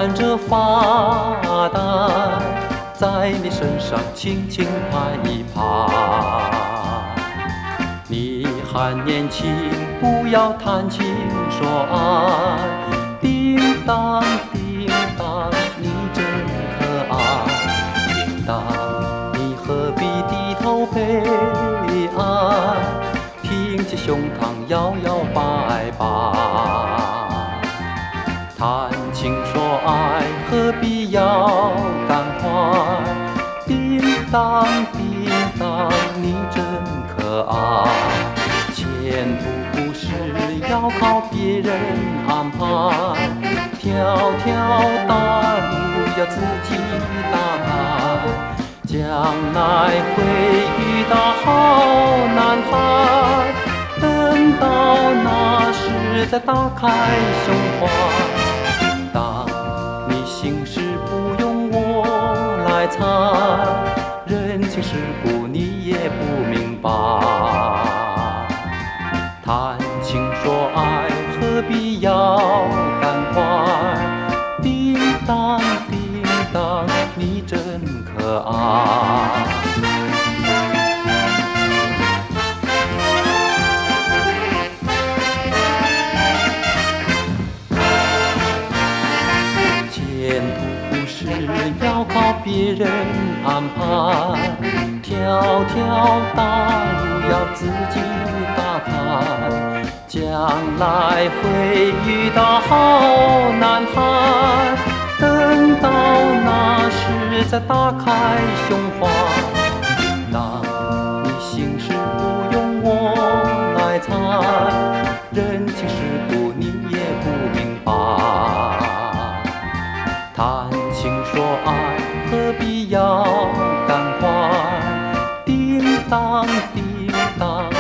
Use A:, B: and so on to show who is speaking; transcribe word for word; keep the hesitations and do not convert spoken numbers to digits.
A: 看着发呆，在你身上轻轻拍一拍。你还年轻，不要谈情说爱。叮当叮当，你真可爱。叮当，你何必低头悲哀？挺起胸膛，摇摇摆摆。谈情说爱，何必要赶快？叮当叮当，你真可爱。前途不是要靠别人安排，条条大路要自己打开。将来会遇到好男孩，等到那时再打开胸怀。当你心事不用我来猜，人情世故你也不明白。谈情说爱，何必要赶快？叮当叮当，你真可爱。前途不是要靠别人安排，条条大路要自己打开。将来会遇到好男孩，等到那时再打开胸怀。当你心事不用我来猜，人情世故你也不明白。谈情说爱，何必要赶快？叮当叮当，